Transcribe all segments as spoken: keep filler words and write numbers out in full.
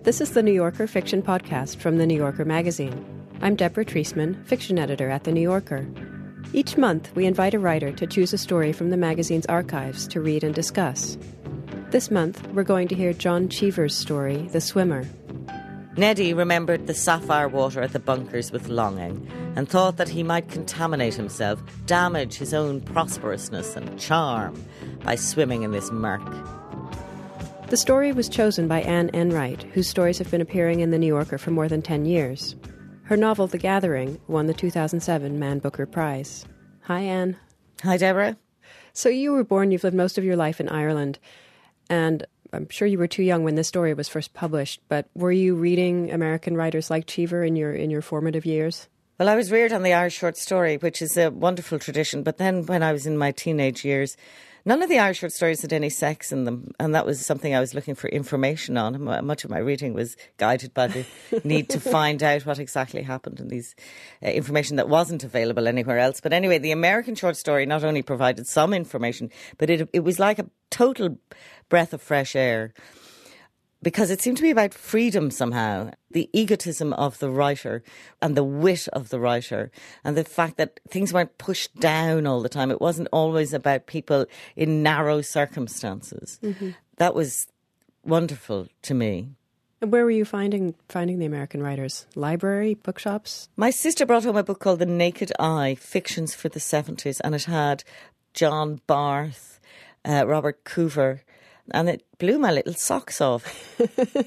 This is the New Yorker Fiction Podcast from The New Yorker magazine. I'm Deborah Treisman, fiction editor at The New Yorker. Each month, we invite a writer to choose a story from the magazine's archives to read and discuss. This month, we're going to hear John Cheever's story, The Swimmer. Neddy remembered the sapphire water at the bunkers with longing and thought that he might contaminate himself, damage his own prosperousness and charm by swimming in this murk. The story was chosen by Anne Enright, whose stories have been appearing in The New Yorker for more than ten years. Her novel, The Gathering, won the two thousand seven Man Booker Prize. Hi, Anne. Hi, Deborah. So you were born, you've lived most of your life in Ireland, and I'm sure you were too young when this story was first published, but were you reading American writers like Cheever in your in your formative years? Well, I was reared on the Irish short story, which is a wonderful tradition, but then when I was in my teenage years, none of the Irish short stories had any sex in them, and that was something I was looking for information on. Much of my reading was guided by the need to find out what exactly happened in these uh, information that wasn't available anywhere else. But anyway, the American short story not only provided some information, but it it was like a total breath of fresh air, because it seemed to be about freedom somehow, the egotism of the writer and the wit of the writer, and the fact that things weren't pushed down all the time. It wasn't always about people in narrow circumstances. Mm-hmm. That was wonderful to me. And where were you finding finding the American writers? Library, bookshops? My sister brought home a book called The Naked Eye, Fictions for the seventies, and it had John Barth, uh, Robert Coover, and it blew my little socks off.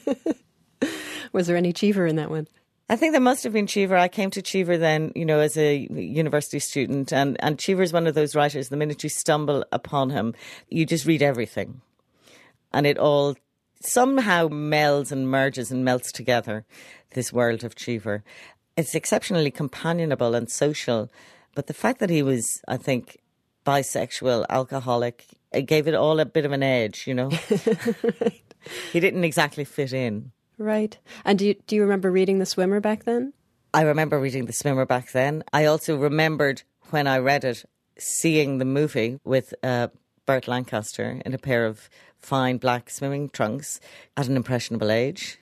Was there any Cheever in that one? I think there must have been Cheever. I came to Cheever then, you know, as a university student. And, and Cheever is one of those writers, the minute you stumble upon him, you just read everything. And it all somehow melds and merges and melts together, this world of Cheever. It's exceptionally companionable and social. But the fact that he was, I think, bisexual, alcoholic, it gave it all a bit of an edge, you know. Right. He didn't exactly fit in. Right. And do you, do you remember reading The Swimmer back then? I remember reading The Swimmer back then. I also remembered when I read it, seeing the movie with uh, Burt Lancaster in a pair of fine black swimming trunks at an impressionable age.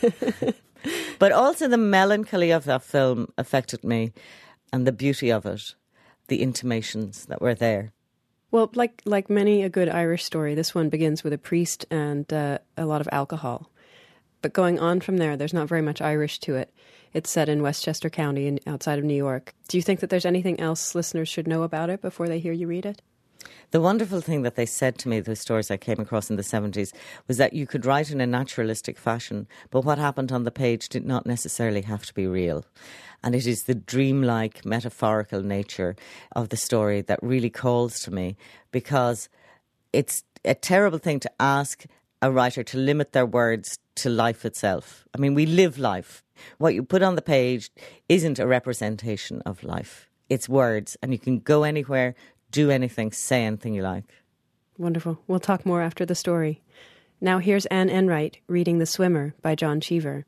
But also the melancholy of that film affected me, and the beauty of it, the intimations that were there. Well, like like many a good Irish story, this one begins with a priest and uh, a lot of alcohol. But going on from there, there's not very much Irish to it. It's set in Westchester County in, outside of New York. Do you think that there's anything else listeners should know about it before they hear you read it? The wonderful thing that they said to me, those stories I came across in the seventies, was that you could write in a naturalistic fashion, but what happened on the page did not necessarily have to be real. And it is the dreamlike, metaphorical nature of the story that really calls to me, because it's a terrible thing to ask a writer to limit their words to life itself. I mean, we live life. What you put on the page isn't a representation of life. It's words, and you can go anywhere, do anything, say anything you like. Wonderful. We'll talk more after the story. Now here's Anne Enright reading The Swimmer by John Cheever.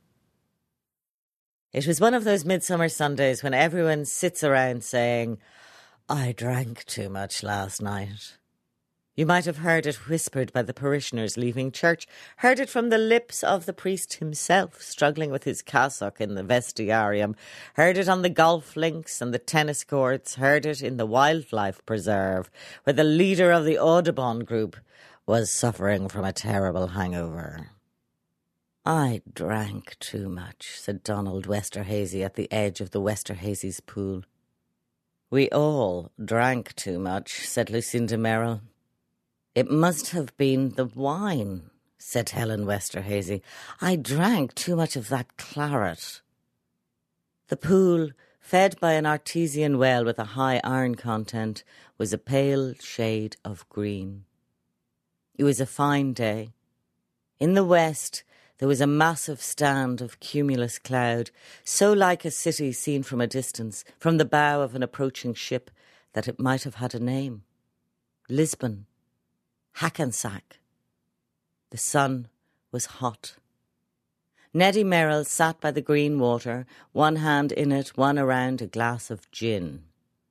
It was one of those midsummer Sundays when everyone sits around saying, "I drank too much last night." You might have heard it whispered by the parishioners leaving church, heard it from the lips of the priest himself struggling with his cassock in the vestiarium, heard it on the golf links and the tennis courts, heard it in the wildlife preserve, where the leader of the Audubon group was suffering from a terrible hangover. "I drank too much," said Donald Westerhazy at the edge of the Westerhazy's pool. "We all drank too much," said Lucinda Merrill. "It must have been the wine," said Helen Westerhazy. "I drank too much of that claret." The pool, fed by an artesian well with a high iron content, was a pale shade of green. It was a fine day. In the west, there was a massive stand of cumulus cloud, so like a city seen from a distance, from the bow of an approaching ship, that it might have had a name. Lisbon. Hackensack. The sun was hot. Neddy Merrill sat by the green water, one hand in it, one around a glass of gin.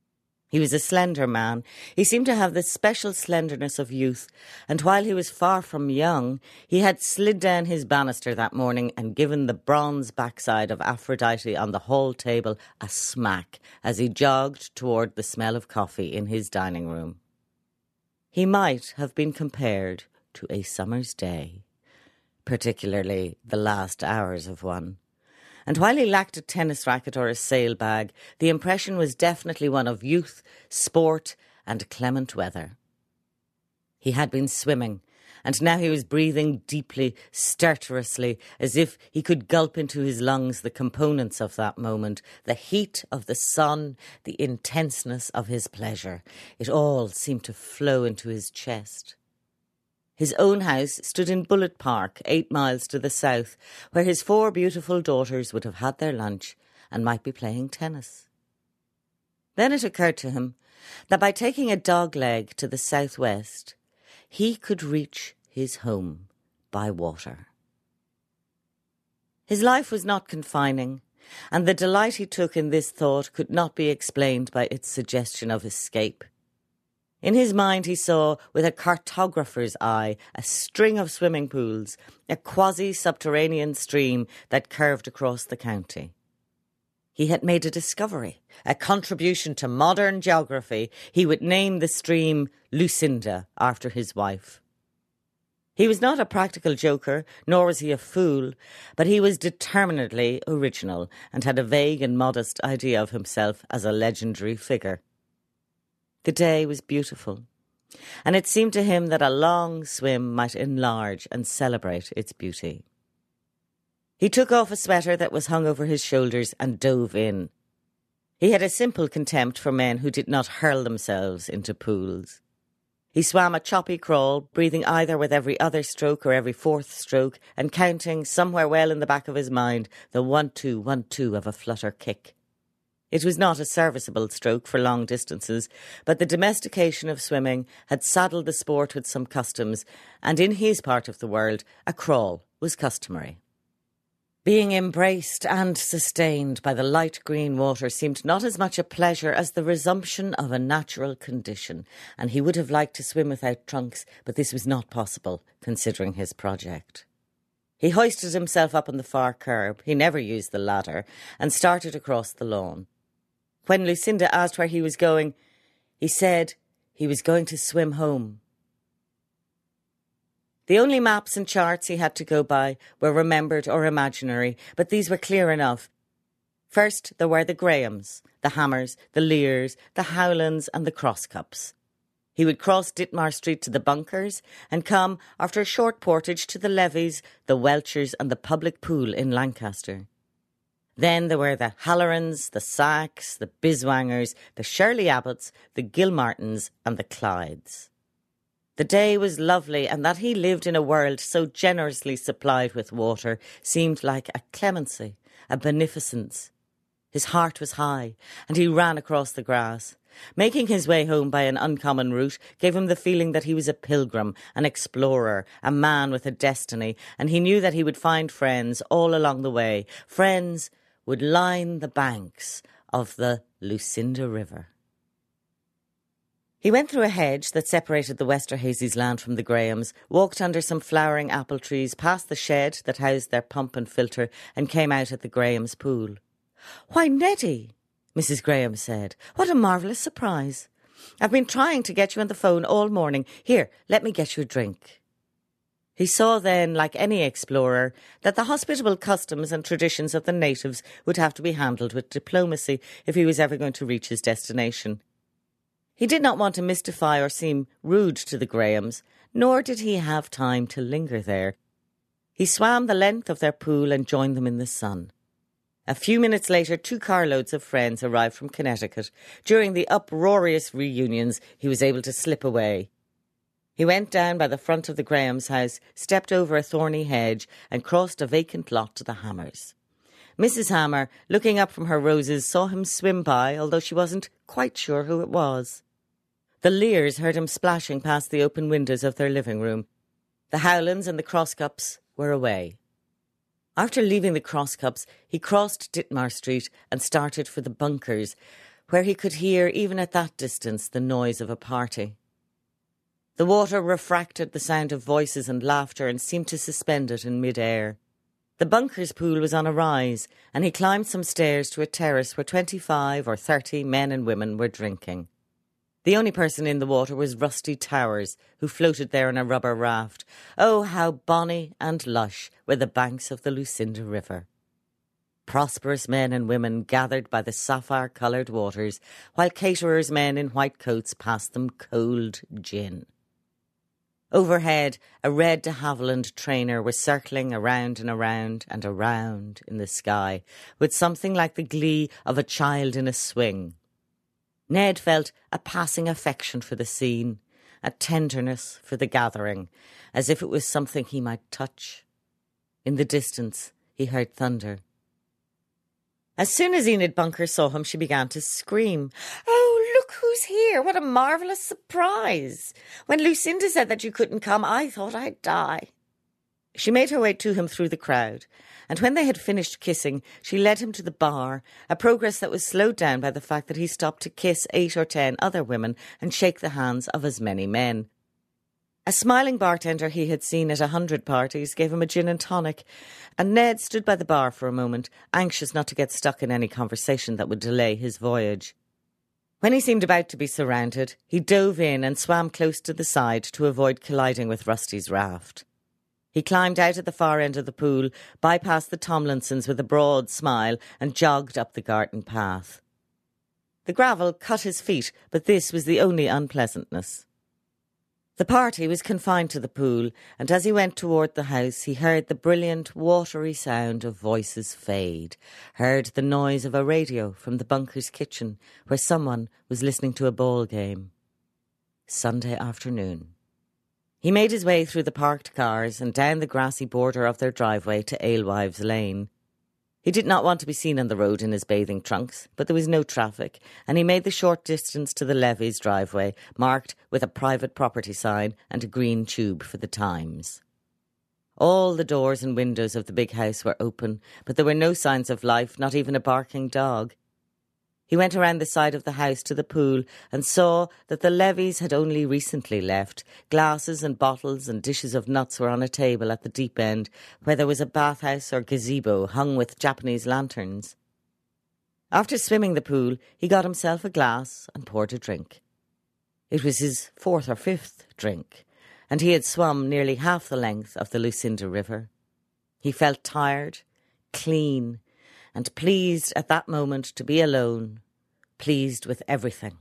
He was a slender man. He seemed to have the special slenderness of youth, and while he was far from young, he had slid down his banister that morning and given the bronze backside of Aphrodite on the hall table a smack as he jogged toward the smell of coffee in his dining room. He might have been compared to a summer's day, particularly the last hours of one. And while he lacked a tennis racket or a sail bag, the impression was definitely one of youth, sport, and clement weather. He had been swimming, and now he was breathing deeply, stertorously, as if he could gulp into his lungs the components of that moment, the heat of the sun, the intenseness of his pleasure. It all seemed to flow into his chest. His own house stood in Bullet Park, eight miles to the south, where his four beautiful daughters would have had their lunch and might be playing tennis. Then it occurred to him that by taking a dogleg to the southwest, he could reach his home by water. His life was not confining, and the delight he took in this thought could not be explained by its suggestion of escape. In his mind he saw, with a cartographer's eye, a string of swimming pools, a quasi-subterranean stream that curved across the county. He had made a discovery, a contribution to modern geography. He would name the stream Lucinda after his wife. He was not a practical joker, nor was he a fool, but he was determinedly original and had a vague and modest idea of himself as a legendary figure. The day was beautiful, and it seemed to him that a long swim might enlarge and celebrate its beauty. He took off a sweater that was hung over his shoulders and dove in. He had a simple contempt for men who did not hurl themselves into pools. He swam a choppy crawl, breathing either with every other stroke or every fourth stroke, and counting, somewhere well in the back of his mind, the one-two, one-two of a flutter kick. It was not a serviceable stroke for long distances, but the domestication of swimming had saddled the sport with some customs, and in his part of the world, a crawl was customary. Being embraced and sustained by the light green water seemed not as much a pleasure as the resumption of a natural condition, and he would have liked to swim without trunks, but this was not possible, considering his project. He hoisted himself up on the far curb, he never used the ladder, and started across the lawn. When Lucinda asked where he was going, he said he was going to swim home. The only maps and charts he had to go by were remembered or imaginary, but these were clear enough. First, there were the Grahams, the Hammers, the Lears, the Howlands and the Crosscups. He would cross Ditmar Street to the Bunkers and come, after a short portage, to the Levies, the Welchers and the public pool in Lancaster. Then there were the Hallorans, the Sacks, the Biswangers, the Shirley Abbotts, the Gilmartins and the Clydes. The day was lovely, and that he lived in a world so generously supplied with water seemed like a clemency, a beneficence. His heart was high, and he ran across the grass. Making his way home by an uncommon route gave him the feeling that he was a pilgrim, an explorer, a man with a destiny, and he knew that he would find friends all along the way. Friends would line the banks of the Lucinda River. He went through a hedge that separated the Westerhazys' land from the Grahams, walked under some flowering apple trees, past the shed that housed their pump and filter, and came out at the Grahams' pool. "Why, Neddy," Missus Graham said, "what a marvellous surprise. I've been trying to get you on the phone all morning. Here, let me get you a drink." He saw then, like any explorer, that the hospitable customs and traditions of the natives would have to be handled with diplomacy if he was ever going to reach his destination. He did not want to mystify or seem rude to the Grahams, nor did he have time to linger there. He swam the length of their pool and joined them in the sun. A few minutes later, two carloads of friends arrived from Connecticut. During the uproarious reunions, he was able to slip away. He went down by the front of the Grahams' house, stepped over a thorny hedge, and crossed a vacant lot to the Hammers. Missus Hammer, looking up from her roses, saw him swim by, although she wasn't quite sure who it was. The Lears heard him splashing past the open windows of their living room. The Howlands and the Crosscups were away. After leaving the Crosscups, he crossed Ditmar Street and started for the Bunkers, where he could hear, even at that distance, the noise of a party. The water refracted the sound of voices and laughter and seemed to suspend it in mid-air. The bunkers pool was on a rise, and he climbed some stairs to a terrace where twenty-five or thirty men and women were drinking. The only person in the water was Rusty Towers, who floated there in a rubber raft. Oh, how bonny and lush were the banks of the Lucinda River. Prosperous men and women gathered by the sapphire-coloured waters, while caterers' men in white coats passed them cold gin. Overhead, a red de Havilland trainer was circling around and around and around in the sky, with something like the glee of a child in a swing. Ned felt a passing affection for the scene, a tenderness for the gathering, as if it was something he might touch. In the distance, he heard thunder. As soon as Enid Bunker saw him, she began to scream. "Oh, look who's here! What a marvellous surprise! When Lucinda said that you couldn't come, I thought I'd die." She made her way to him through the crowd, and when they had finished kissing, she led him to the bar, a progress that was slowed down by the fact that he stopped to kiss eight or ten other women and shake the hands of as many men. A smiling bartender he had seen at a hundred parties gave him a gin and tonic, and Ned stood by the bar for a moment, anxious not to get stuck in any conversation that would delay his voyage. When he seemed about to be surrounded, he dove in and swam close to the side to avoid colliding with Rusty's raft. He climbed out at the far end of the pool, bypassed the Tomlinsons with a broad smile, and jogged up the garden path. The gravel cut his feet, but this was the only unpleasantness. The party was confined to the pool, and as he went toward the house, he heard the brilliant, watery sound of voices fade, heard the noise of a radio from the bunker's kitchen, where someone was listening to a ball game. Sunday afternoon. He made his way through the parked cars and down the grassy border of their driveway to Alewives Lane. He did not want to be seen on the road in his bathing trunks, but there was no traffic, and he made the short distance to the Levy's driveway, marked with a private property sign and a green tube for the Times. All the doors and windows of the big house were open, but there were no signs of life, not even a barking dog. He went around the side of the house to the pool and saw that the Levys had only recently left. Glasses and bottles and dishes of nuts were on a table at the deep end, where there was a bathhouse or gazebo hung with Japanese lanterns. After swimming the pool, he got himself a glass and poured a drink. It was his fourth or fifth drink, and he had swum nearly half the length of the Lucinda River. He felt tired, clean, and pleased at that moment to be alone, pleased with everything.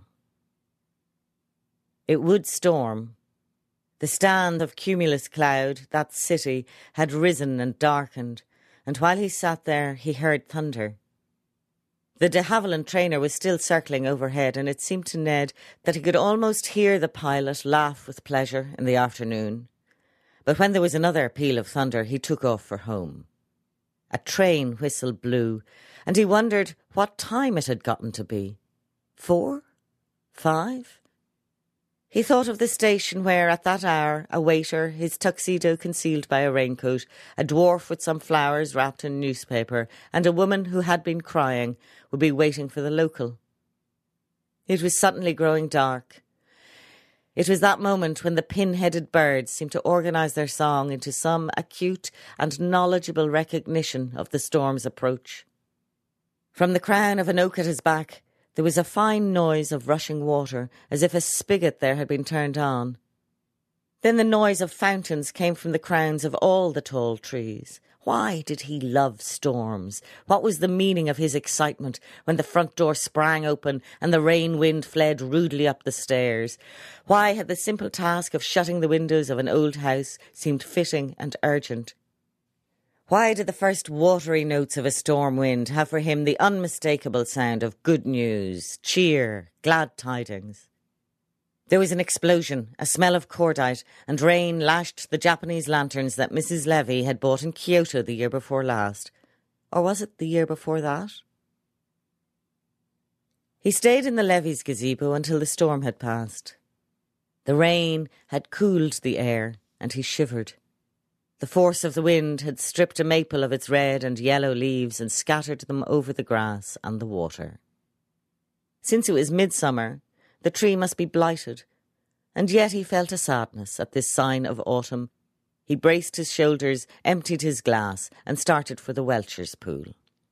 It would storm. The stand of cumulus cloud, that city, had risen and darkened, and while he sat there he heard thunder. The de Havilland trainer was still circling overhead, and it seemed to Ned that he could almost hear the pilot laugh with pleasure in the afternoon. But when there was another peal of thunder, he took off for home. A train whistle blew, and he wondered what time it had gotten to be. Four? Five? He thought of the station where, at that hour, a waiter, his tuxedo concealed by a raincoat, a dwarf with some flowers wrapped in newspaper, and a woman who had been crying, would be waiting for the local. It was suddenly growing dark. It was that moment when the pin-headed birds seemed to organise their song into some acute and knowledgeable recognition of the storm's approach. From the crown of an oak at his back, there was a fine noise of rushing water, as if a spigot there had been turned on. Then the noise of fountains came from the crowns of all the tall trees. Why did he love storms? What was the meaning of his excitement when the front door sprang open and the rain wind fled rudely up the stairs? Why had the simple task of shutting the windows of an old house seemed fitting and urgent? Why did the first watery notes of a storm wind have for him the unmistakable sound of good news, cheer, glad tidings? There was an explosion, a smell of cordite, and rain lashed the Japanese lanterns that Missus Levy had bought in Kyoto the year before last. Or was it the year before that? He stayed in the Levy's gazebo until the storm had passed. The rain had cooled the air, and he shivered. The force of the wind had stripped a maple of its red and yellow leaves and scattered them over the grass and the water. Since it was midsummer, the tree must be blighted, and yet he felt a sadness at this sign of autumn. He braced his shoulders, emptied his glass, and started for the Welchers' Pool.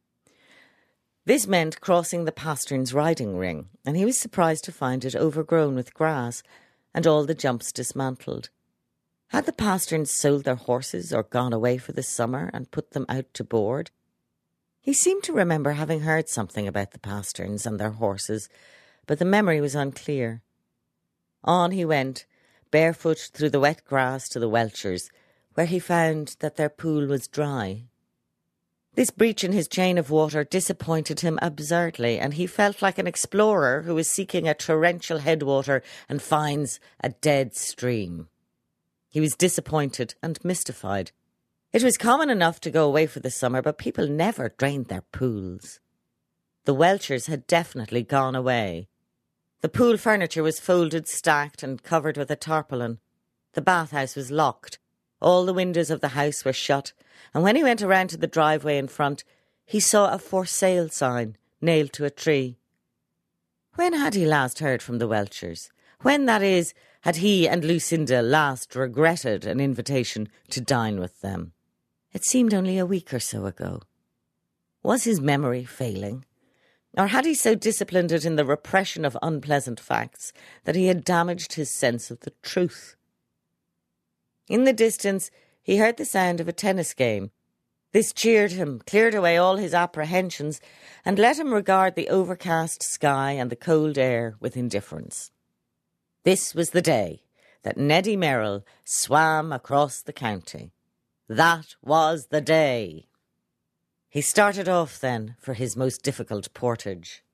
This meant crossing the Pasterns' riding ring, and he was surprised to find it overgrown with grass and all the jumps dismantled. Had the Pasterns sold their horses or gone away for the summer and put them out to board? He seemed to remember having heard something about the Pasterns and their horses, but the memory was unclear. On he went, barefoot through the wet grass to the Welchers', where he found that their pool was dry. This breach in his chain of water disappointed him absurdly, and he felt like an explorer who is seeking a torrential headwater and finds a dead stream. He was disappointed and mystified. It was common enough to go away for the summer, but people never drained their pools. The Welchers had definitely gone away. The pool furniture was folded, stacked, and covered with a tarpaulin. The bathhouse was locked. All the windows of the house were shut, and when he went around to the driveway in front, he saw a for sale sign nailed to a tree. When had he last heard from the Welchers? When, that is, had he and Lucinda last regretted an invitation to dine with them? It seemed only a week or so ago. Was his memory failing? Or had he so disciplined it in the repression of unpleasant facts that he had damaged his sense of the truth? In the distance, he heard the sound of a tennis game. This cheered him, cleared away all his apprehensions, and let him regard the overcast sky and the cold air with indifference. This was the day that Neddy Merrill swam across the county. That was the day. He started off then for his most difficult portage.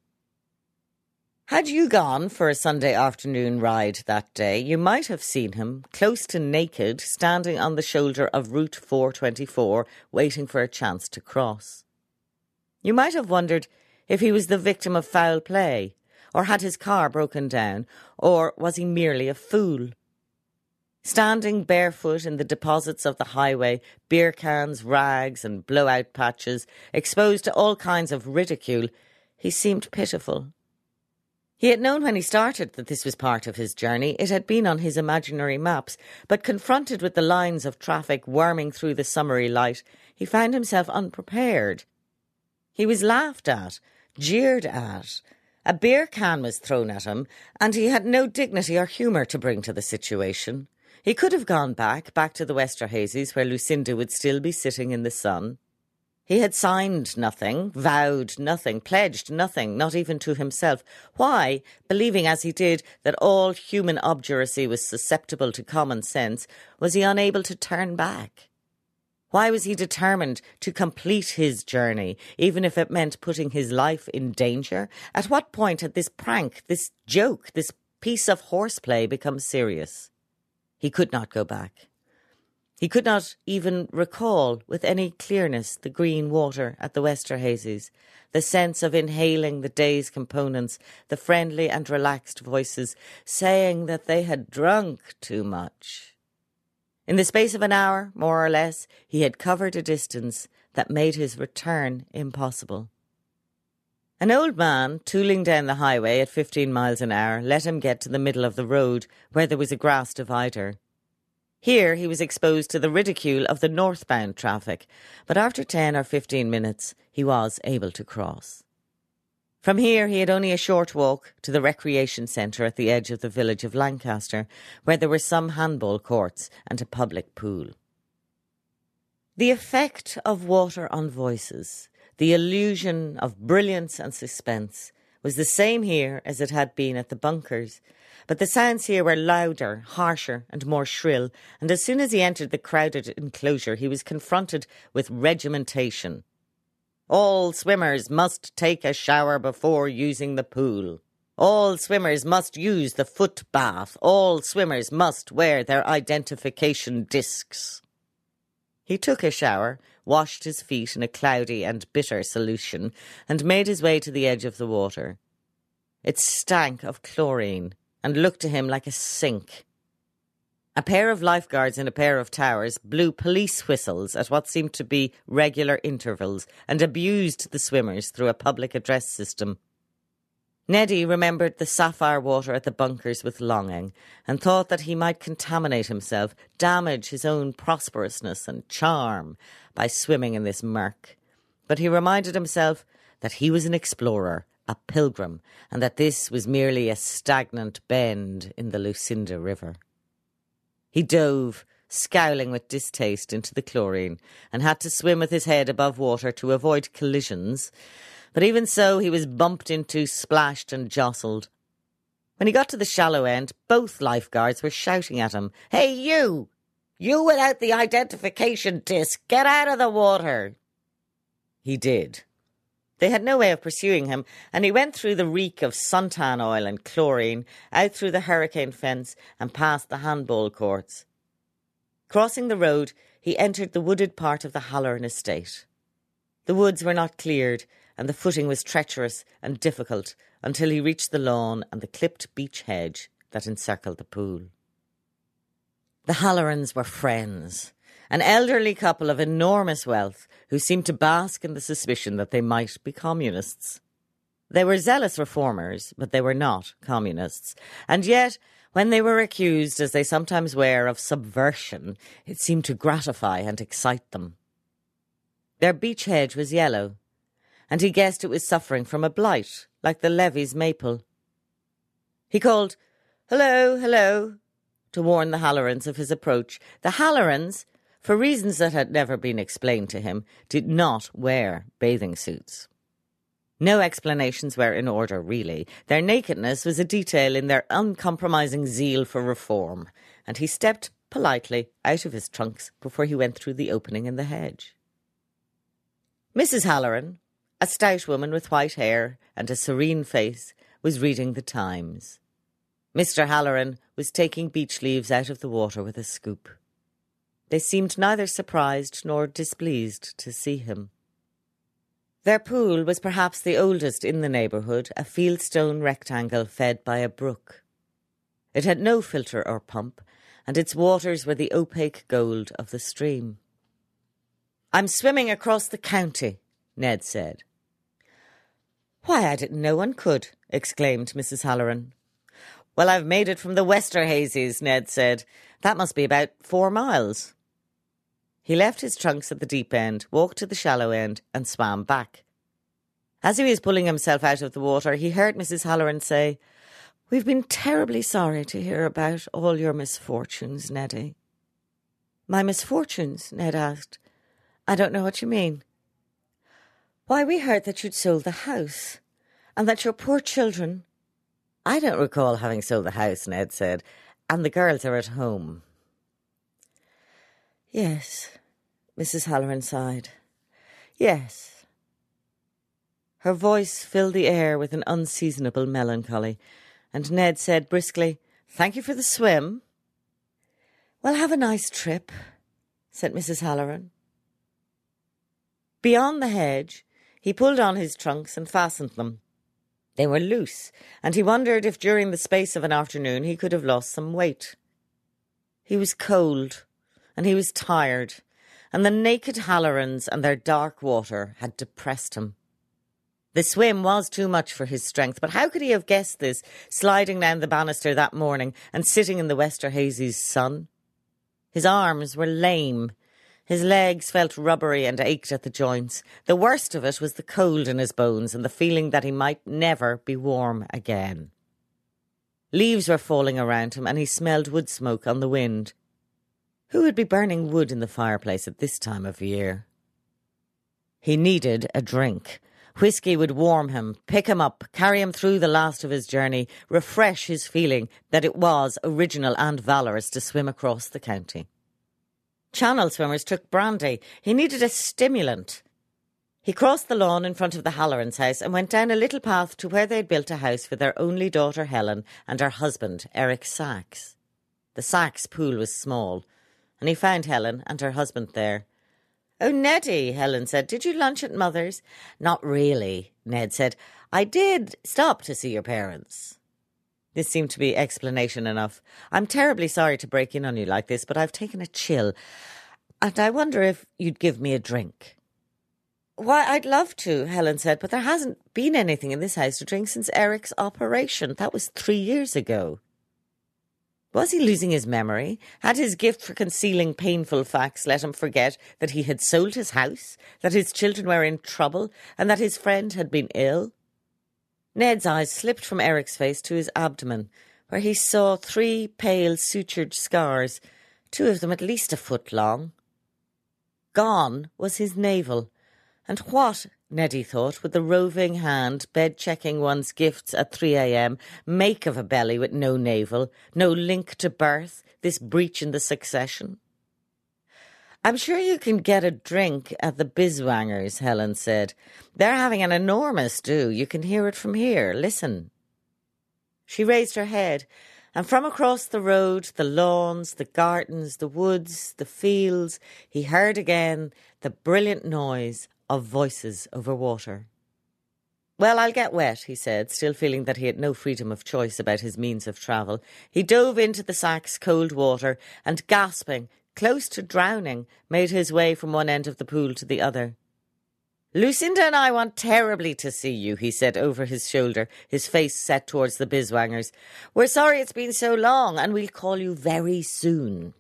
Had you gone for a Sunday afternoon ride that day, you might have seen him, close to naked, standing on the shoulder of Route four twenty-four, waiting for a chance to cross. You might have wondered if he was the victim of foul play, or had his car broken down, or was he merely a fool? Standing barefoot in the deposits of the highway, beer cans, rags and blowout patches, exposed to all kinds of ridicule, he seemed pitiful. He had known when he started that this was part of his journey. It had been on his imaginary maps, but confronted with the lines of traffic worming through the summery light, he found himself unprepared. He was laughed at, jeered at. A beer can was thrown at him, and he had no dignity or humour to bring to the situation. He could have gone back, back to the Westerhazys, where Lucinda would still be sitting in the sun. He had signed nothing, vowed nothing, pledged nothing, not even to himself. Why, believing as he did that all human obduracy was susceptible to common sense, was he unable to turn back? Why was he determined to complete his journey, even if it meant putting his life in danger? At what point had this prank, this joke, this piece of horseplay become serious? He could not go back. He could not even recall with any clearness the green water at the Westerhazys, the sense of inhaling the day's components, the friendly and relaxed voices saying that they had drunk too much. In the space of an hour, more or less, he had covered a distance that made his return impossible. An old man, tooling down the highway at fifteen miles an hour, let him get to the middle of the road, where there was a grass divider. Here he was exposed to the ridicule of the northbound traffic, but after ten or fifteen minutes he was able to cross. From here he had only a short walk to the recreation centre at the edge of the village of Lancaster, where there were some handball courts and a public pool. The effect of water on voices, the illusion of brilliance and suspense, was the same here as it had been at the bunkers, but the sounds here were louder, harsher and more shrill, and as soon as he entered the crowded enclosure he was confronted with regimentation. All swimmers must take a shower before using the pool. All swimmers must use the foot bath. All swimmers must wear their identification discs. He took a shower, washed his feet in a cloudy and bitter solution, and made his way to the edge of the water. It stank of chlorine and looked to him like a sink. A pair of lifeguards in a pair of towers blew police whistles at what seemed to be regular intervals and abused the swimmers through a public address system. Neddy remembered the sapphire water at the bunkers with longing and thought that he might contaminate himself, damage his own prosperousness and charm by swimming in this murk. But he reminded himself that he was an explorer, a pilgrim, and that this was merely a stagnant bend in the Lucinda River. He dove, scowling with distaste, into the chlorine and had to swim with his head above water to avoid collisions. But even so, he was bumped into, splashed and jostled. When he got to the shallow end, both lifeguards were shouting at him, "Hey, you! You without the identification disc! Get out of the water!" He did. They had no way of pursuing him, and he went through the reek of suntan oil and chlorine, out through the hurricane fence and past the handball courts. Crossing the road, he entered the wooded part of the Halloran estate. The woods were not cleared, and the footing was treacherous and difficult until he reached the lawn and the clipped beech hedge that encircled the pool. The Hallorans were friends, an elderly couple of enormous wealth who seemed to bask in the suspicion that they might be communists. They were zealous reformers, but they were not communists, and yet, when they were accused, as they sometimes were, of subversion, it seemed to gratify and excite them. Their beech hedge was yellow, and he guessed it was suffering from a blight, like the Levy's maple. He called, "Hello, hello," to warn the Hallorans of his approach. The Hallorans, for reasons that had never been explained to him, did not wear bathing suits. No explanations were in order, really. Their nakedness was a detail in their uncompromising zeal for reform, and he stepped politely out of his trunks before he went through the opening in the hedge. Missus Halloran, a stout woman with white hair and a serene face, was reading the Times. Mister Halloran was taking beech leaves out of the water with a scoop. They seemed neither surprised nor displeased to see him. Their pool was perhaps the oldest in the neighbourhood, a fieldstone rectangle fed by a brook. It had no filter or pump, and its waters were the opaque gold of the stream. "I'm swimming across the county," Ned said. "Why, I didn't know one could," exclaimed Missus Halloran. "Well, I've made it from the Westerhazys," Ned said. "That must be about four miles." He left his trunks at the deep end, walked to the shallow end, and swam back. As he was pulling himself out of the water, he heard Missus Halloran say, "We've been terribly sorry to hear about all your misfortunes, Neddy." "My misfortunes?" Ned asked. "I don't know what you mean." "Why, we heard that you'd sold the house, and that your poor children—" "I don't recall having sold the house," Ned said, "and the girls are at home." "Yes," Missus Halloran sighed. "Yes." Her voice filled the air with an unseasonable melancholy, and Ned said briskly, "Thank you for the swim." "Well, have a nice trip," said Missus Halloran. Beyond the hedge, he pulled on his trunks and fastened them. They were loose, and he wondered if during the space of an afternoon he could have lost some weight. He was cold, and he was tired, and the naked Hallorans and their dark water had depressed him. The swim was too much for his strength, but how could he have guessed this, sliding down the banister that morning and sitting in the Westerhazys' sun? His arms were lame. His legs felt rubbery and ached at the joints. The worst of it was the cold in his bones and the feeling that he might never be warm again. Leaves were falling around him, and he smelled wood smoke on the wind. Who would be burning wood in the fireplace at this time of year? He needed a drink. Whiskey would warm him, pick him up, carry him through the last of his journey, refresh his feeling that it was original and valorous to swim across the county. Channel swimmers took brandy. He needed a stimulant. He crossed the lawn in front of the Hallorans' house and went down a little path to where they had built a house for their only daughter Helen and her husband, Eric Sachs. The Sachs pool was small, and he found Helen and her husband there. "Oh, Neddy," Helen said, "did you lunch at Mother's?" "Not really," Ned said. "I did stop to see your parents." This seemed to be explanation enough. "I'm terribly sorry to break in on you like this, but I've taken a chill, and I wonder if you'd give me a drink." Why, I'd love to, Helen said, but there hasn't been anything in this house to drink since Eric's operation. That was three years ago. Was he losing his memory? Had his gift for concealing painful facts let him forget that he had sold his house, that his children were in trouble, and that his friend had been ill? Ned's eyes slipped from Eric's face to his abdomen, where he saw three pale sutured scars, two of them at least a foot long. Gone was his navel, and what, Neddy thought, would the roving hand, bed-checking one's gifts at three a.m., make of a belly with no navel, no link to birth, this breach in the succession? I'm sure you can get a drink at the Biswangers, Helen said. They're having an enormous do. You can hear it from here. Listen. She raised her head, and from across the road, the lawns, the gardens, the woods, the fields, he heard again the brilliant noise of voices over water. Well, I'll get wet, he said, still feeling that he had no freedom of choice about his means of travel. He dove into the Sack's cold water and, gasping, close to drowning, made his way from one end of the pool to the other. Lucinda and I want terribly to see you, he said over his shoulder, his face set towards the Biswangers. We're sorry it's been so long, and we'll call you very soon.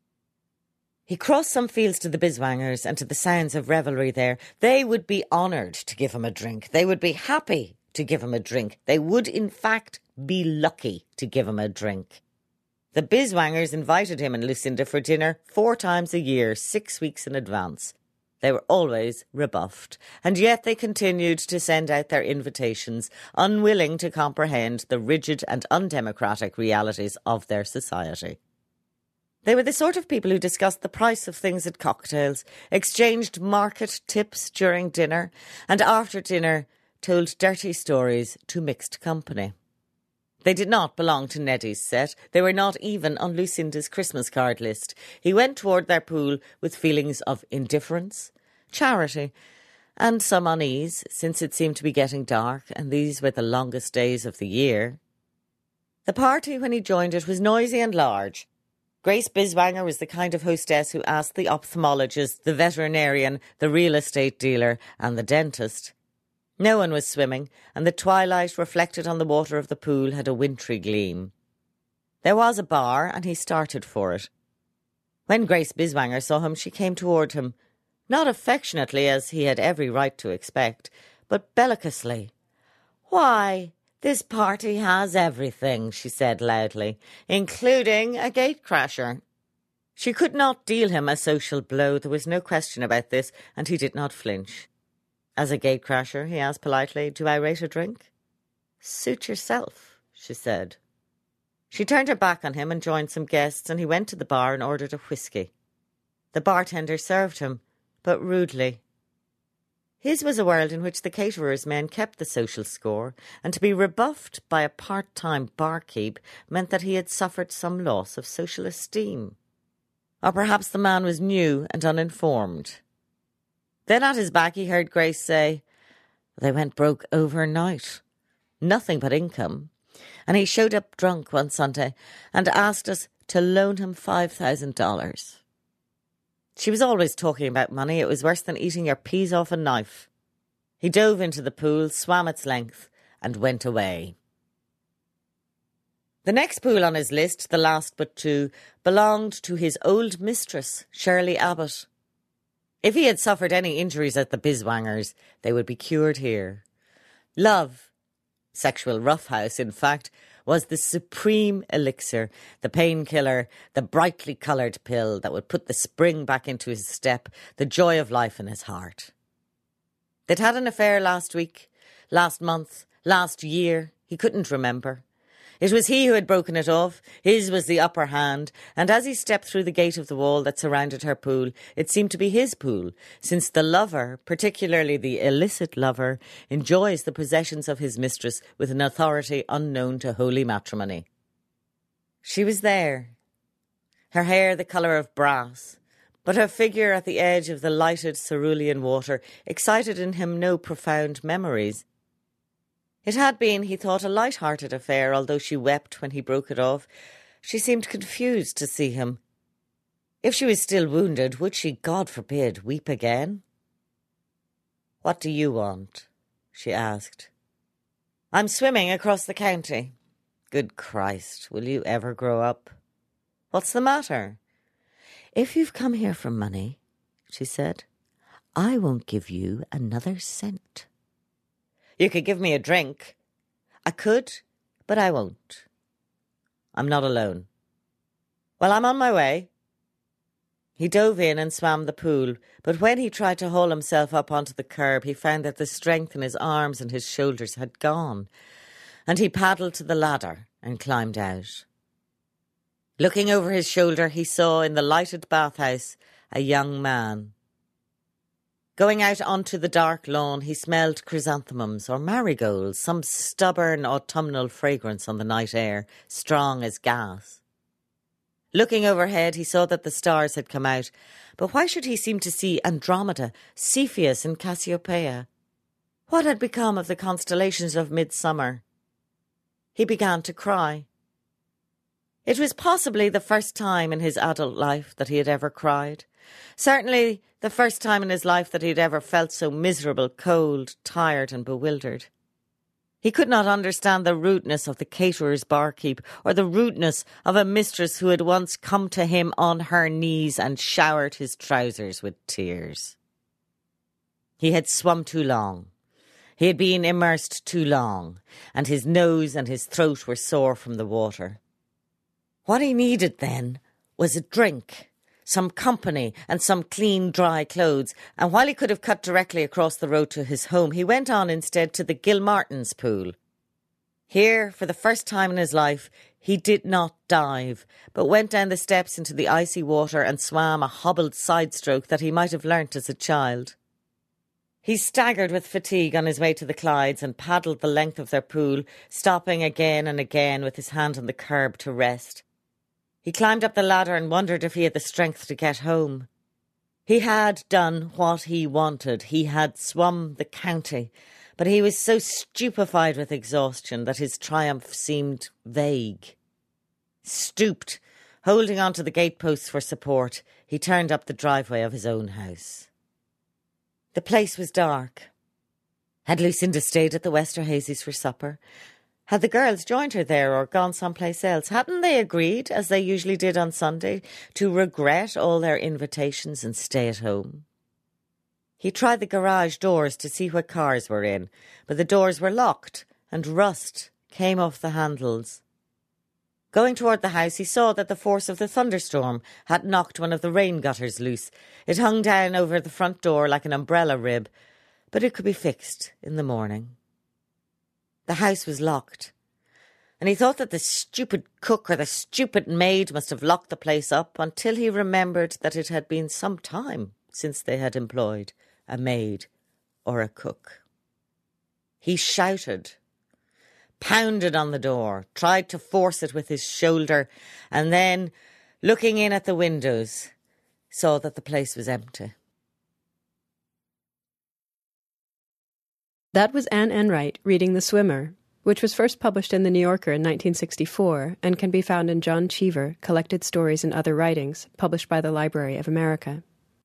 He crossed some fields to the Biswangers and to the sounds of revelry there. They would be honoured to give him a drink. They would be happy to give him a drink. They would, in fact, be lucky to give him a drink. The Biswangers invited him and Lucinda for dinner four times a year, six weeks in advance. They were always rebuffed, and yet they continued to send out their invitations, unwilling to comprehend the rigid and undemocratic realities of their society. They were the sort of people who discussed the price of things at cocktails, exchanged market tips during dinner, and after dinner told dirty stories to mixed company. They did not belong to Neddy's set. They were not even on Lucinda's Christmas card list. He went toward their pool with feelings of indifference, charity, and some unease, since it seemed to be getting dark, and these were the longest days of the year. The party, when he joined it, was noisy and large. Grace Biswanger was the kind of hostess who asked the ophthalmologist, the veterinarian, the real estate dealer, and the dentist. No one was swimming, and the twilight reflected on the water of the pool had a wintry gleam. There was a bar, and he started for it. When Grace Biswanger saw him, she came toward him, not affectionately, as he had every right to expect, but bellicosely. "Why, this party has everything," she said loudly, "including a gatecrasher." She could not deal him a social blow. There was no question about this, and he did not flinch. "As a gatecrasher," he asked politely, "do I rate a drink?" "Suit yourself," she said. She turned her back on him and joined some guests, and he went to the bar and ordered a whisky. The bartender served him, but rudely. His was a world in which the caterer's men kept the social score, and to be rebuffed by a part-time barkeep meant that he had suffered some loss of social esteem. Or perhaps the man was new and uninformed. Then at his back he heard Grace say, "They went broke overnight. Nothing but income. And he showed up drunk one Sunday and asked us to loan him five thousand dollars. She was always talking about money. It was worse than eating your peas off a knife. He dove into the pool, swam its length, and went away. The next pool on his list, the last but two, belonged to his old mistress, Shirley Abbott. If he had suffered any injuries at the Biswangers, they would be cured here. Love, sexual roughhouse, in fact, was the supreme elixir, the painkiller, the brightly coloured pill that would put the spring back into his step, the joy of life in his heart. They'd had an affair last week, last month, last year. He couldn't remember. It was he who had broken it off. His was the upper hand, and as he stepped through the gate of the wall that surrounded her pool, it seemed to be his pool, since the lover, particularly the illicit lover, enjoys the possessions of his mistress with an authority unknown to holy matrimony. She was there, her hair the colour of brass, but her figure at the edge of the lighted cerulean water excited in him no profound memories. It had been, he thought, a light-hearted affair, although she wept when he broke it off. She seemed confused to see him. If she was still wounded, would she, God forbid, weep again? "What do you want?" she asked. "I'm swimming across the county." "Good Christ, will you ever grow up?" "What's the matter?" "If you've come here for money," she said, "I won't give you another cent." "You could give me a drink." "I could, but I won't." "I'm not alone." "Well, I'm on my way." He dove in and swam the pool, but when he tried to haul himself up onto the curb, he found that the strength in his arms and his shoulders had gone, and he paddled to the ladder and climbed out. Looking over his shoulder, he saw in the lighted bathhouse a young man. Going out onto the dark lawn, he smelled chrysanthemums or marigolds, some stubborn autumnal fragrance on the night air, strong as gas. Looking overhead, he saw that the stars had come out, but why should he seem to see Andromeda, Cepheus and Cassiopeia? What had become of the constellations of midsummer? He began to cry. It was possibly the first time in his adult life that he had ever cried. Certainly the first time in his life that he had ever felt so miserable, cold, tired and bewildered. He could not understand the rudeness of the caterer's barkeep or the rudeness of a mistress who had once come to him on her knees and showered his trousers with tears. He had swum too long. He had been immersed too long, and his nose and his throat were sore from the water. What he needed then was a drink, some company and some clean, dry clothes, and while he could have cut directly across the road to his home, he went on instead to the Gilmartins pool. Here, for the first time in his life, he did not dive, but went down the steps into the icy water and swam a hobbled side-stroke that he might have learnt as a child. He staggered with fatigue on his way to the Clydes and paddled the length of their pool, stopping again and again with his hand on the curb to rest. He climbed up the ladder and wondered if he had the strength to get home. He had done what he wanted. He had swum the county, but he was so stupefied with exhaustion that his triumph seemed vague. Stooped, holding on to the gateposts for support, he turned up the driveway of his own house. The place was dark. Had Lucinda stayed at the Westerhazys for supper? Had the girls joined her there or gone someplace else? Hadn't they agreed, as they usually did on Sunday, to regret all their invitations and stay at home? He tried the garage doors to see what cars were in, but the doors were locked and rust came off the handles. Going toward the house, he saw that the force of the thunderstorm had knocked one of the rain gutters loose. It hung down over the front door like an umbrella rib, but it could be fixed in the morning. The house was locked, and he thought that the stupid cook or the stupid maid must have locked the place up until he remembered that it had been some time since they had employed a maid or a cook. He shouted, pounded on the door, tried to force it with his shoulder, and then, looking in at the windows, saw that the place was empty. That was Anne Enright reading The Swimmer, which was first published in The New Yorker in nineteen sixty-four and can be found in John Cheever, Collected Stories and Other Writings, published by the Library of America.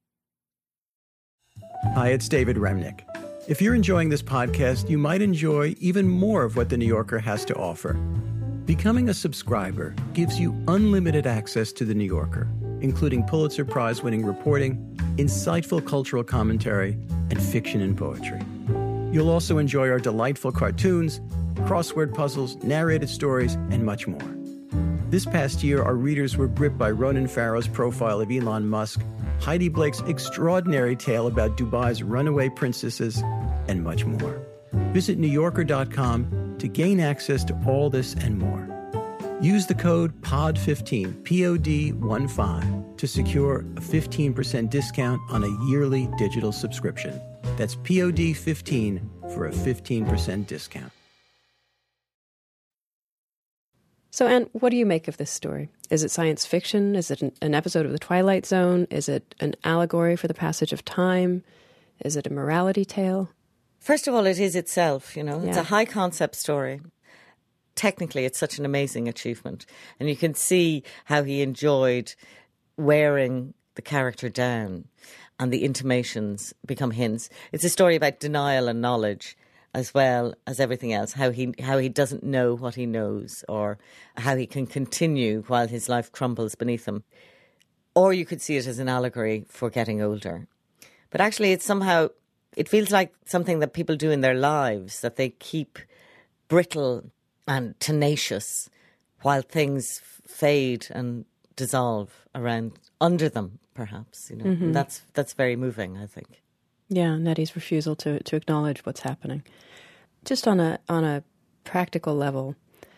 Hi, it's David Remnick. If you're enjoying this podcast, you might enjoy even more of what The New Yorker has to offer. Becoming a subscriber gives you unlimited access to The New Yorker, including Pulitzer Prize-winning reporting, insightful cultural commentary, and fiction and poetry. You'll also enjoy our delightful cartoons, crossword puzzles, narrated stories, and much more. This past year, our readers were gripped by Ronan Farrow's profile of Elon Musk, Heidi Blake's extraordinary tale about Dubai's runaway princesses, and much more. Visit new yorker dot com to gain access to all this and more. Use the code P O D fifteen, P O D fifteen, to secure a fifteen percent discount on a yearly digital subscription. That's P O D fifteen for a fifteen percent discount. So, Anne, what do you make of this story? Is it science fiction? Is it an, an episode of The Twilight Zone? Is it an allegory for the passage of time? Is it a morality tale? First of all, it is itself, you know. Yeah. It's a high-concept story. Technically, it's such an amazing achievement. And you can see how he enjoyed wearing the character down. and the intimations become hints. It's a story about denial and knowledge as well as everything else, how he how he doesn't know what he knows, or how he can continue while his life crumbles beneath him. Or you could see it as an allegory for getting older. But actually it's somehow, it feels like something that people do in their lives, that they keep brittle and tenacious while things fade and dissolve around, under them, perhaps. You know, Mm-hmm. that's that's very moving, I think. Yeah, Nettie's refusal to, to acknowledge what's happening. Just on a on a practical level,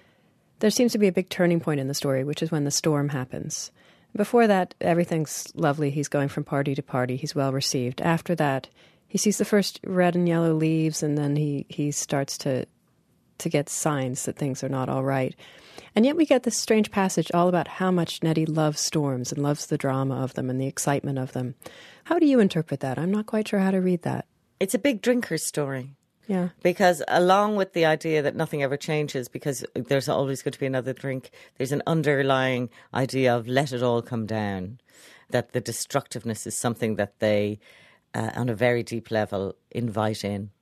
there seems to be a big turning point in the story, which is when the storm happens. Before that, everything's lovely. He's going from party to party. He's well received. After that, he sees the first red and yellow leaves, and then he, he starts to to get signs that things are not all right. And yet we get this strange passage all about how much Nettie loves storms and loves the drama of them and the excitement of them. How do you interpret that? I'm not quite sure how to read that. It's a big drinker's story. Yeah. Because along with the idea that nothing ever changes because there's always going to be another drink, there's an underlying idea of let it all come down, that the destructiveness is something that they, uh, on a very deep level, invite in.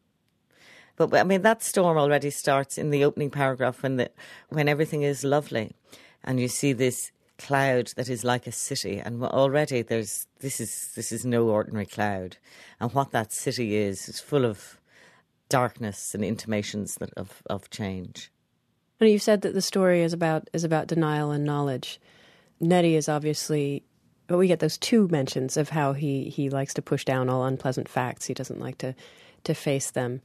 But, I mean, that storm already starts in the opening paragraph when the when everything is lovely and you see this cloud that is like a city, and already there's this is this is no ordinary cloud, and what that city is is full of darkness and intimations that, of of change. And you've said that the story is about is about denial and knowledge. Nettie is obviously, but we get those two mentions of how he, he likes to push down all unpleasant facts. He doesn't like to, to face them.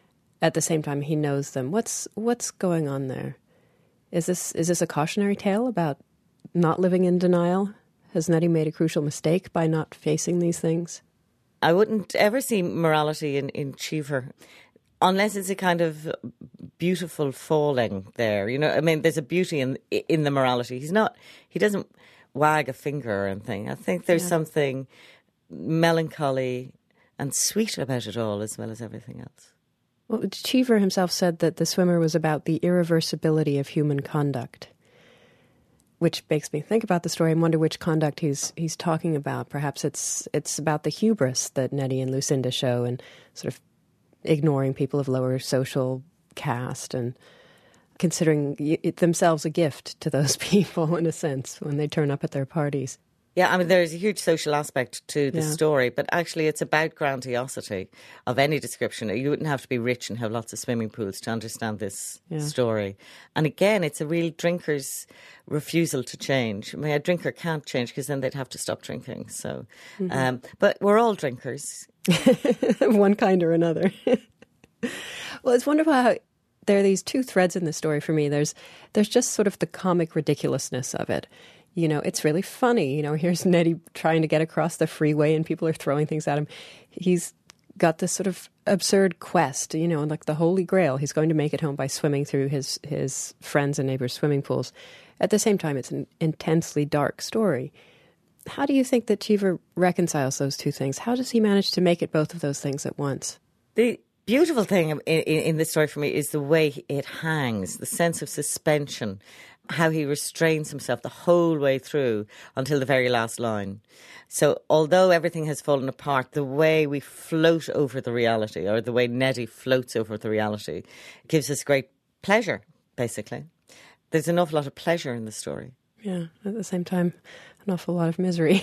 At the same time, he knows them. What's what's going on there? Is this is this a cautionary tale about not living in denial? Has Nettie made a crucial mistake by not facing these things? I wouldn't ever see morality in, in Cheever, unless it's a kind of beautiful falling there. You know, I mean, there's a beauty in in the morality. He's not, he doesn't wag a finger or anything. I think there's yeah. something melancholy and sweet about it all, as well as everything else. Well, Cheever himself said that The Swimmer was about the irreversibility of human conduct, which makes me think about the story and wonder which conduct he's he's talking about. Perhaps it's it's about the hubris that Nettie and Lucinda show, and sort of ignoring people of lower social caste and considering it themselves a gift to those people, in a sense, when they turn up at their parties. Yeah, I mean, there's a huge social aspect to the yeah. story, but actually it's about grandiosity of any description. You wouldn't have to be rich and have lots of swimming pools to understand this yeah. story. And again, it's a real drinker's refusal to change. I mean, a drinker can't change because then they'd have to stop drinking. So, mm-hmm. um, but we're all drinkers. One kind or another. Well, it's wonderful how there are these two threads in the story for me. There's there's just sort of the comic ridiculousness of it. You know, it's really funny. You know, here's Nettie trying to get across the freeway and people are throwing things at him. He's got this sort of absurd quest, you know, like the Holy Grail. He's going to make it home by swimming through his, his friends' and neighbors' swimming pools. At the same time, it's an intensely dark story. How do you think that Cheever reconciles those two things? How does he manage to make it both of those things at once? The beautiful thing in, in, in this story for me is the way it hangs, the sense of suspension, how he restrains himself the whole way through until the very last line. So although everything has fallen apart, the way we float over the reality, or the way Nettie floats over the reality, gives us great pleasure, basically. There's an awful lot of pleasure in the story. Yeah, at the same time, an awful lot of misery.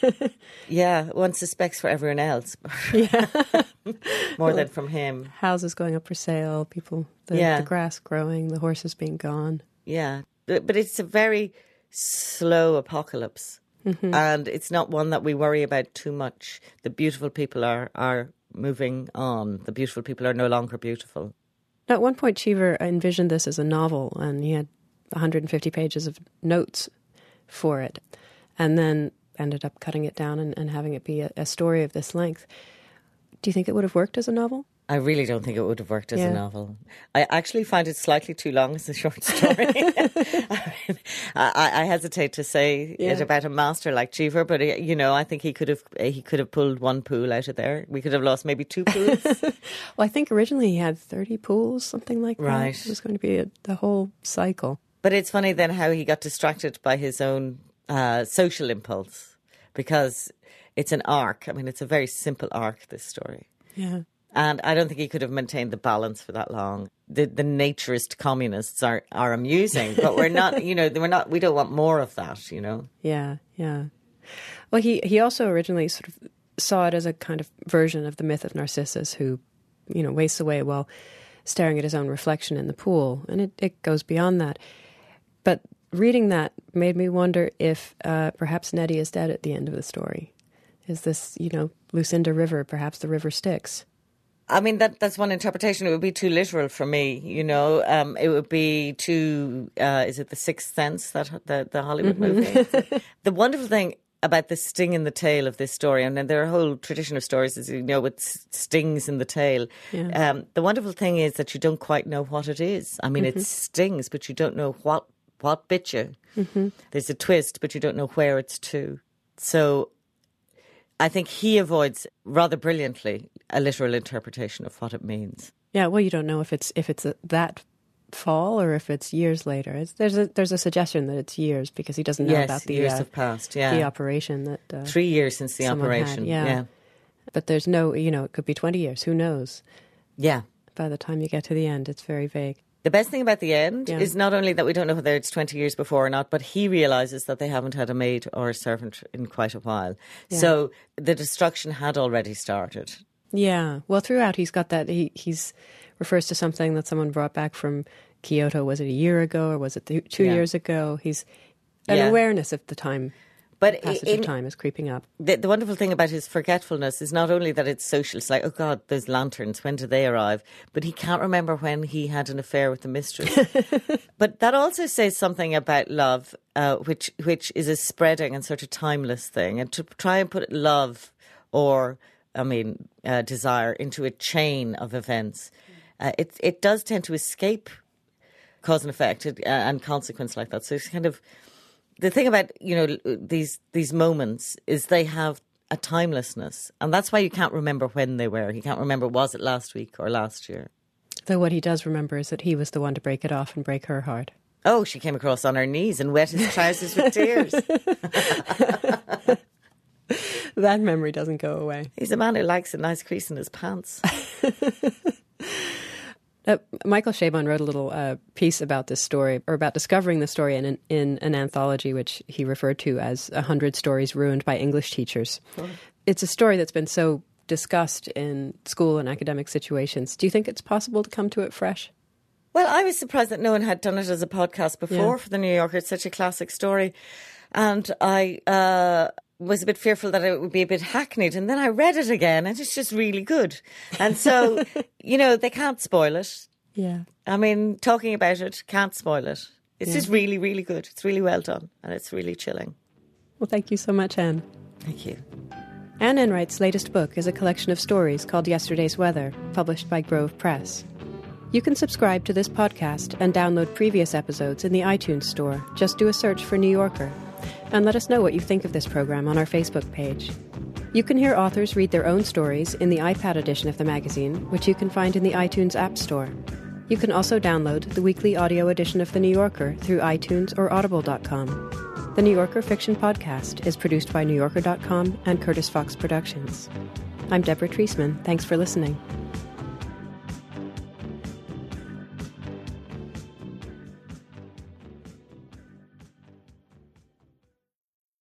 Yeah, one suspects for everyone else. Yeah. More well, than from him. Houses going up for sale, people, the, yeah. the grass growing, the horses being gone. Yeah. But it's a very slow apocalypse, mm-hmm. and it's not one that we worry about too much. The beautiful people are, are moving on. The beautiful people are no longer beautiful. Now, at one point, Cheever envisioned this as a novel, and he had one hundred fifty pages of notes for it, and then ended up cutting it down and, and having it be a, a story of this length. Do you think it would have worked as a novel? I really don't think it would have worked as yeah. a novel. I actually find it slightly too long as a short story. I, mean, I, I hesitate to say yeah. it about a master like Cheever, but you know, I think he could have he could have pulled one pool out of there. We could have lost maybe two pools. Well, I think originally he had thirty pools, something like that. Right. It was going to be a, the whole cycle. But it's funny then how he got distracted by his own uh, social impulse, because it's an arc. I mean, it's a very simple arc, this story. Yeah. And I don't think he could have maintained the balance for that long. The the naturist communists are, are amusing, but we're not, you know, we're not, we don't want more of that, you know? Yeah, yeah. Well, he, he also originally sort of saw it as a kind of version of the myth of Narcissus, who, you know, wastes away while staring at his own reflection in the pool. And it, it goes beyond that. But reading that made me wonder if uh, perhaps Nettie is dead at the end of the story. Is this, you know, Lucinda River, perhaps the river Styx? I mean, that that's one interpretation. It would be too literal for me, you know. Um, it would be too, uh, is it The Sixth Sense, that the, the Hollywood mm-hmm. movie? The wonderful thing about the sting in the tail of this story, and then there are a whole tradition of stories, as you know, with stings in the tail. Yeah. Um, the wonderful thing is that you don't quite know what it is. I mean, mm-hmm. it stings, but you don't know what, what bit you. Mm-hmm. There's a twist, but you don't know where it's to. So I think he avoids rather brilliantly a literal interpretation of what it means. Yeah, well, you don't know if it's if it's a, that fall or if it's years later. It's, there's a there's a suggestion that it's years because he doesn't know yes, about the years uh, have passed. Yeah, the operation that uh, three years since the operation. Had, yeah. yeah, but there's no, you know, it could be twenty years. Who knows? Yeah. By the time you get to the end, it's very vague. The best thing about the end yeah. is not only that we don't know whether it's twenty years before or not, but he realises that they haven't had a maid or a servant in quite a while. Yeah. So the destruction had already started. Yeah. Well, throughout he's got that, he he's refers to something that someone brought back from Kyoto. Was it a year ago or was it two yeah. years ago? He's an yeah. awareness of the time. But passage in, of time is creeping up. The, the wonderful thing about his forgetfulness is not only that it's social, it's like, oh God, those lanterns, when did they arrive? But he can't remember when he had an affair with the mistress. But that also says something about love, uh, which which is a spreading and sort of timeless thing. And to try and put love or, I mean, uh, desire into a chain of events, uh, it, it does tend to escape cause and effect uh, and consequence like that. So it's kind of... The thing about, you know, these these moments is they have a timelessness. And that's why you can't remember when they were. You can't remember, was it last week or last year? Though what he does remember is that he was the one to break it off and break her heart. Oh, she came across on her knees and wet his trousers with tears. That memory doesn't go away. He's a man who likes a nice crease in his pants. Uh, Michael Chabon wrote a little uh, piece about this story, or about discovering the story in an, in an anthology which he referred to as one hundred Stories Ruined by English Teachers. Sure. It's a story that's been so discussed in school and academic situations. Do you think it's possible to come to it fresh? Well, I was surprised that no one had done it as a podcast before yeah. for The New Yorker. It's such a classic story. And I... Uh, was a bit fearful that it would be a bit hackneyed, and then I read it again and it's just really good. And so, you know, they can't spoil it. Yeah. I mean, talking about it can't spoil it. It's yeah. just really, really good. It's really well done and it's really chilling. Well, thank you so much, Anne. Thank you. Anne Enright's latest book is a collection of stories called Yesterday's Weather, published by Grove Press. You can subscribe to this podcast and download previous episodes in the iTunes store. Just do a search for New Yorker. And let us know what you think of this program on our Facebook page. You can hear authors read their own stories in the iPad edition of the magazine, which you can find in the iTunes App Store. You can also download the weekly audio edition of The New Yorker through iTunes or audible dot com. The New Yorker Fiction Podcast is produced by New Yorker dot com and Curtis Fox Productions. I'm Deborah Treisman. Thanks for listening.